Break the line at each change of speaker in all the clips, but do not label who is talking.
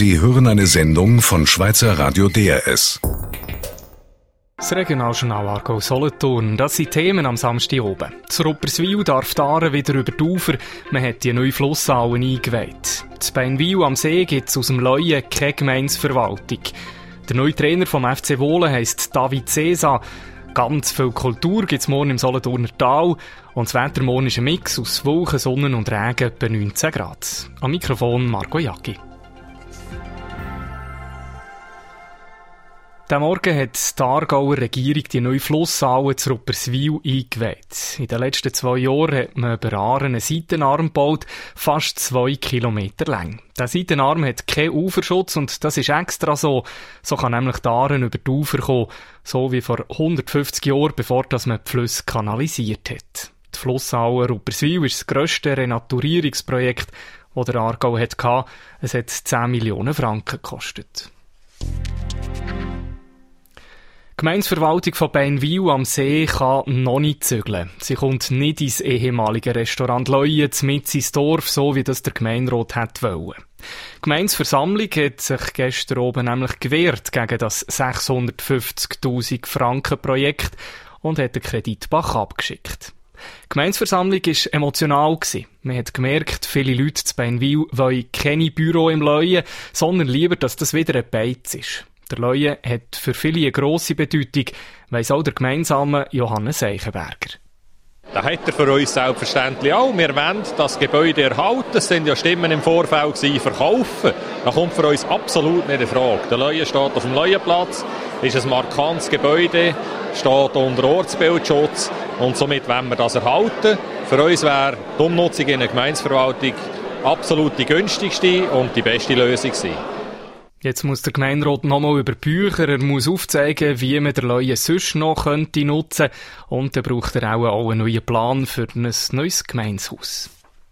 Sie hören eine Sendung von Schweizer Radio DRS.
Das Regionaljournal Aargau-Solothurn, das sind Themen am Samstag oben. Zu Rupperswil darf die Aare wieder über die Ufer, man hat die neue Flussaue eingeweiht. Zu Beinwil am See gibt es aus dem Leuen keine Gemeinsverwaltung. Der neue Trainer vom FC Wohlen heisst David Cesa. Ganz viel Kultur gibt es morgen im Solothurner Tal und das Wetter morgen ist ein Mix aus Wolken, Sonne und Regen etwa 19 Grad. Am Mikrofon Marco Jacki. Diesen Morgen hat die Aargauer Regierung die neue Flussaue zu Rupperswil eingeweiht. In den letzten 2 Jahren hat man über Aare einen Seitenarm gebaut, fast 2 Kilometer lang. Der Seitenarm hat keinen Uferschutz und das ist extra so. So kann nämlich die Aare über die Ufer kommen, so wie vor 150 Jahren, bevor man die Flüsse kanalisiert hat. Die Flussaue Rupperswil ist das grösste Renaturierungsprojekt, das der Aargau hatte. Es hat 10 Millionen Franken gekostet. Die Gemeinsverwaltung von Beinwil am See kann noch nicht zügeln. Sie kommt nicht ins ehemalige Restaurant Leuen mitten ins Dorf, so wie das der Gemeinderat hätte wollen. Die Gemeinsversammlung hat sich gestern oben nämlich gewehrt gegen das 650'000 Franken Projekt und hat den Kreditbach abgeschickt. Die Gemeinsversammlung war emotional. Man hat gemerkt, viele Leute zu Beinwil wollen keine Büro im Leuen, sondern lieber, dass das wieder ein Beiz ist. Der Leuen hat für viele eine grosse Bedeutung, weiss auch der gemeinsame Johannes Eichenberger.
Das hat er für uns selbstverständlich auch. Wir wollen das Gebäude erhalten. Es sind ja Stimmen im Vorfeld verkaufen. Das kommt für uns absolut nicht in Frage. Der Leuen steht auf dem Leuenplatz, ist ein markantes Gebäude, steht unter Ortsbildschutz und somit wollen wir das erhalten. Für uns wäre die Umnutzung in der Gemeindeverwaltung absolut die günstigste und die beste Lösung sein.
Jetzt muss der Gemeinderat nochmal über Bücher, er muss aufzeigen, wie man den Leuen sonst noch nutzen könnte. Und dann braucht er auch einen neuen Plan für ein neues Gemeindehaus.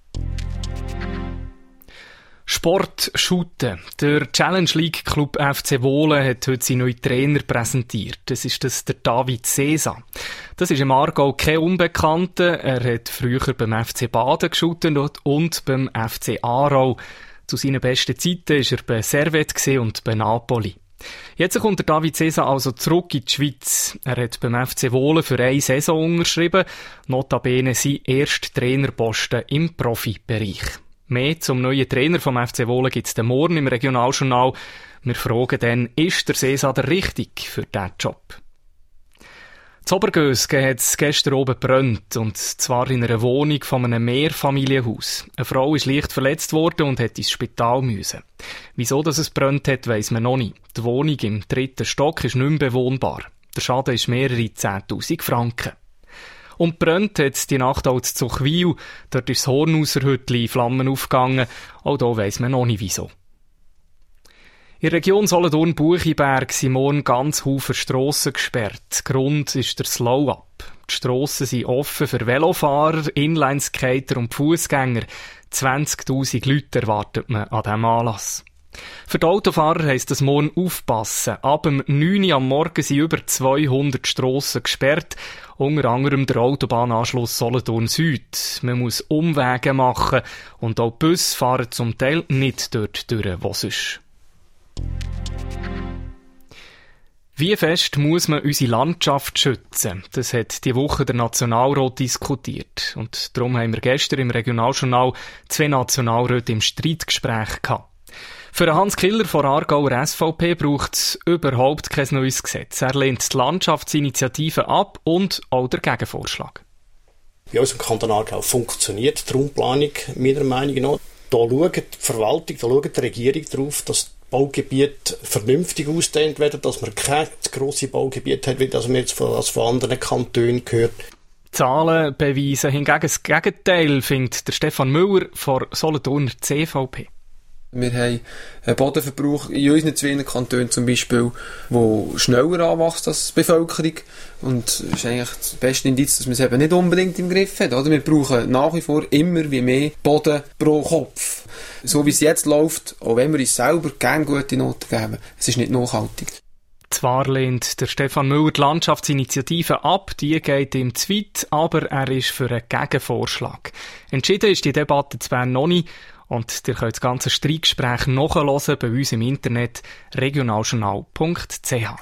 Sport shooten. Der Challenge League Club FC Wohlen hat heute seinen neuen Trainer präsentiert. Das ist der David Cesa. Das ist im Aargau kein Unbekannter. Er hat früher beim FC Baden geshootet und beim FC Aarau. Zu seinen besten Zeiten war er bei Servette und bei Napoli. Jetzt kommt der David Cesa also zurück in die Schweiz. Er hat beim FC Wohlen für 1 Saison unterschrieben, notabene sein erster Trainerposten im Profibereich. Mehr zum neuen Trainer vom FC Wohlen gibt es morgen im Regionaljournal. Wir fragen dann, ist der Cesa der Richtige für diesen Job? In Obergösgen hat es gestern oben gebrannt, und zwar in einer Wohnung von einem Mehrfamilienhaus. Eine Frau ist leicht verletzt worden und hat ins Spital müssen. Wieso dass es gebrannt hat, weiss man noch nicht. Die Wohnung im 3. Stock ist nicht mehr bewohnbar. Der Schaden ist mehrere 10'000 Franken. Und gebrannt hat es die Nacht auch zu Zuchwil. Dort ist das Hornhauser-Hütli in Flammen aufgegangen. Auch da weiss man noch nicht wieso. In der Region Solothurn-Buchiberg sind morgen ganz viele Strassen gesperrt. Grund ist der Slow-Up. Die Strassen sind offen für Velofahrer, Inlineskater und Fußgänger. 20'000 Leute erwartet man an diesem Anlass. Für die Autofahrer heisst es morgen aufpassen. Ab dem 9 Uhr am Morgen sind über 200 Strassen gesperrt. Unter anderem der Autobahnanschluss Solothurn Süd. Man muss Umwege machen und auch die Busse fahren zum Teil nicht dort durch, wo sonst. Wie fest muss man unsere Landschaft schützen? Das hat die Woche der Nationalrat diskutiert. Und darum haben wir gestern im Regionaljournal 2 Nationalräte im Streitgespräch gehabt. Für Hans Killer von Aargauer SVP braucht es überhaupt kein neues Gesetz. Er lehnt die Landschaftsinitiative ab und auch den Gegenvorschlag.
Bei uns im Kanton Aargau funktioniert die Raumplanung meiner Meinung nach. Da schaut die Verwaltung, da schaut die Regierung darauf, dass Baugebiete vernünftig ausgedehnt werden, dass man kein grosse Baugebiet hat, wie das man jetzt von anderen Kantonen gehört.
Zahlen beweisen hingegen das Gegenteil, findet der Stefan Müller von Solothurner CVP.
Wir haben einen Bodenverbrauch in unseren 2 Kantonen zum Beispiel, der schneller anwächst als die Bevölkerung. Und das ist eigentlich das beste Indiz, dass man es eben nicht unbedingt im Griff hat. Oder? Wir brauchen nach wie vor immer wie mehr Boden pro Kopf. So wie es jetzt läuft, auch wenn wir uns selber gerne gute Noten geben, es ist nicht nachhaltig.
Zwar lehnt der Stefan Müller die Landschaftsinitiative ab, die geht ihm zu weit, aber er ist für einen Gegenvorschlag. Entschieden ist die Debatte zu Bern noch nicht. Und ihr könnt das ganze Streitgespräch nachhören bei uns im Internet regionaljournal.ch.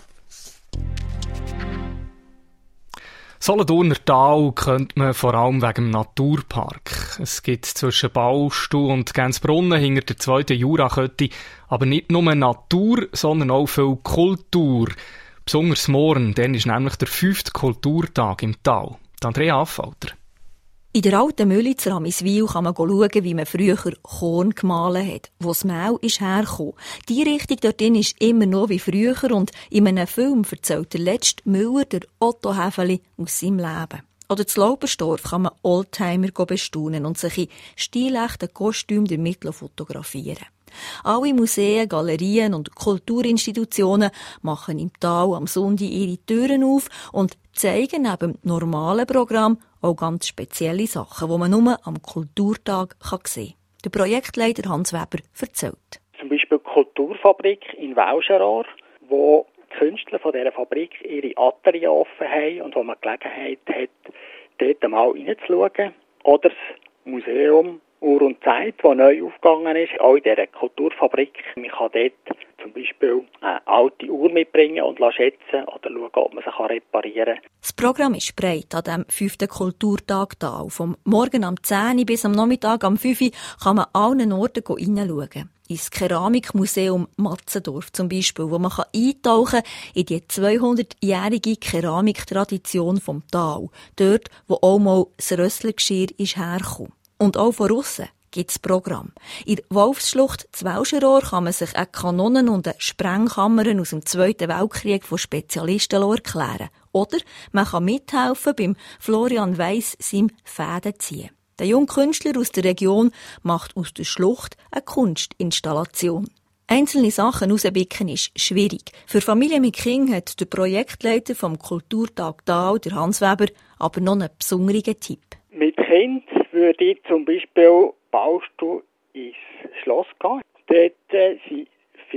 Solothurner Tal kennt man vor allem wegen dem Naturpark. Es gibt zwischen Baustuhl und Gänsbrunnen hinter der 2. Jurakette aber nicht nur Natur, sondern auch viel Kultur. Besonders morgen, dann ist nämlich der 5. Kulturtag im Tal. Andrea Affalter.
In der alten Mühle zu Ramiswil kann man schauen, wie man früher Korn gemahlen hat, wo das Mehl ist hergekommen. Die Richtung dorthin ist immer noch wie früher und in einem Film erzählt der letzte Müller, der Otto Häfeli, aus seinem Leben. Oder zu Laubersdorf kann man Oldtimer bestaunen und sich in stilechten Kostümen damit fotografieren. Alle Museen, Galerien und Kulturinstitutionen machen im Tal am Sonntag ihre Türen auf und zeigen neben dem normalen Programm auch ganz spezielle Sachen, die man nur am Kulturtag sehen kann. Der Projektleiter Hans Weber erzählt.
Zum Beispiel die Kulturfabrik in Welscheraar, wo die Künstler von dieser Fabrik ihre Atelier offen haben und wo man Gelegenheit hat, dort einmal reinzuschauen. Oder das Museum Uhr und Zeit, das neu aufgegangen ist, auch in dieser Kulturfabrik. Man kann dort zum Beispiel eine alte Uhr mitbringen und schätzen oder schauen, ob man sie reparieren kann.
Das Programm ist breit an diesem 5. Kulturtag Tal. Vom Morgen am 10 Uhr bis am Nachmittag am 5 Uhr kann man an allen Orten hineinschauen. Ins Keramikmuseum Matzendorf zum Beispiel, wo man eintauchen kann in die 200-jährige Keramiktradition vom Tal. Dort, wo auch mal das Rösslergeschirr ist hergekommen. Und auch von aussen gibt es Programm. In der Wolfsschlucht zu Welscheraar kann man sich auch Kanonen und Sprengkammern aus dem Zweiten Weltkrieg von Spezialisten erklären. Oder man kann mithelfen beim Florian Weiss seinem Fädenziehen. Der junge Künstler aus der Region macht aus der Schlucht eine Kunstinstallation. Einzelne Sachen rauspicken ist schwierig. Für Familien mit Kindern hat der Projektleiter vom Kulturtag Tal, der Hans Weber, aber noch einen besonderen Tipp.
Mit Kind würde ich zum Beispiel Baustuhl ins Schloss gehen. Dort sind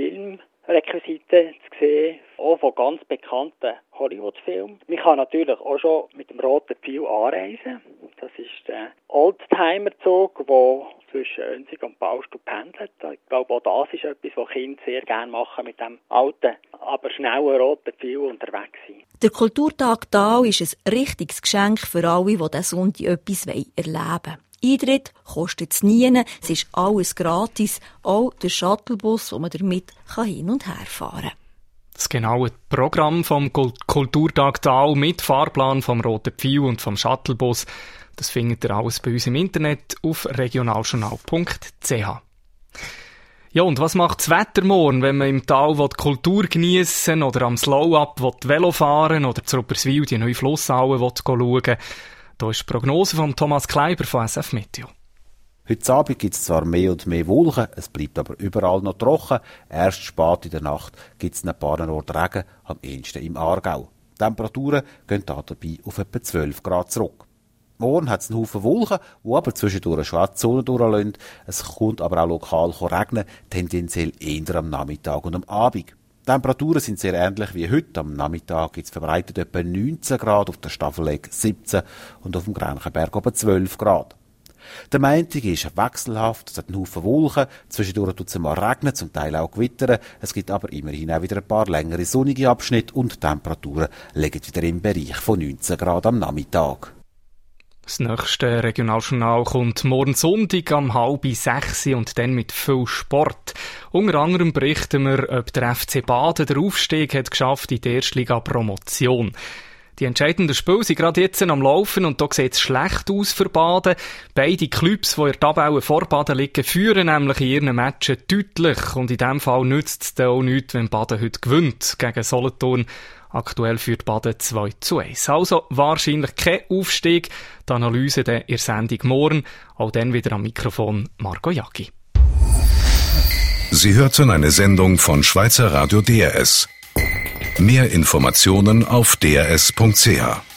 Filmrequisiten zu sehen, auch von ganz bekannten Hollywood-Filmen. Man kann natürlich auch schon mit dem Roten Pfeil anreisen. Das ist der Oldtimer-Zug, der zwischen Önzig und Baustuhl pendelt. Ich glaube, auch das ist etwas, was Kinder sehr gerne machen, mit dem alten, aber schnellen Roten Pfeil unterwegs sein.
Der Kulturtag Tal ist ein richtiges Geschenk für alle, die diesen Sonntag etwas erleben wollen. Eintritt kostet es nie, es ist alles gratis, auch der Shuttlebus, wo man damit hin und her fahren kann.
Das genaue Programm vom Kulturtag Tal mit Fahrplan vom Roten Pfeil und vom Shuttlebus, das findet ihr alles bei uns im Internet auf regionaljournal.ch. Ja, und was macht das Wetter morgen, wenn man im Tal die Kultur geniessen oder am Slow-Up Velo fahren oder zu Rupperswil die neue Flusshalle schauen? Da ist die Prognose von Thomas Kleiber von SF Meteo.
Heute Abend gibt es zwar mehr und mehr Wolken, es bleibt aber überall noch trocken. Erst spät in der Nacht gibt es ein paar Orten Regen, am ehesten im Aargau. Die Temperaturen gehen dabei auf etwa 12 Grad zurück. Morgen hat es einen Haufen Wolken, die aber zwischendurch schon auch die Sonne durchlassen. Es kommt aber auch lokal regnen, tendenziell eher am Nachmittag und am Abend. Die Temperaturen sind sehr ähnlich wie heute. Am Nachmittag gibt es verbreitet etwa 19 Grad, auf der Staffeleck 17 und auf dem Gränchenberg etwa 12 Grad. Der Montag ist wechselhaft, es hat einen Haufen Wolken, zwischendurch tut es mal regnen, zum Teil auch gewittern. Es gibt aber immerhin auch wieder ein paar längere sonnige Abschnitte und die Temperaturen liegen wieder im Bereich von 19 Grad am Nachmittag.
Das nächste Regionaljournal kommt morgen Sonntag um 5:30 und dann mit viel Sport. Unter anderem berichten wir, ob der FC Baden den Aufstieg hat geschafft in die Erstliga-Promotion. Die entscheidenden Spiele sind gerade jetzt am Laufen und da sieht es schlecht aus für Baden. Beide Clubs, die in der Tabelle vor Baden liegen, führen nämlich in ihren Matchen deutlich. Und in diesem Fall nützt es dann auch nichts, wenn Baden heute gewinnt gegen Solothurn. Aktuell führt Baden 2:1. Also wahrscheinlich kein Aufstieg. Die Analyse in der Sendung morgen. Auch dann wieder am Mikrofon Marco Jacki.
Sie hörten eine Sendung von Schweizer Radio DRS. Mehr Informationen auf drs.ch.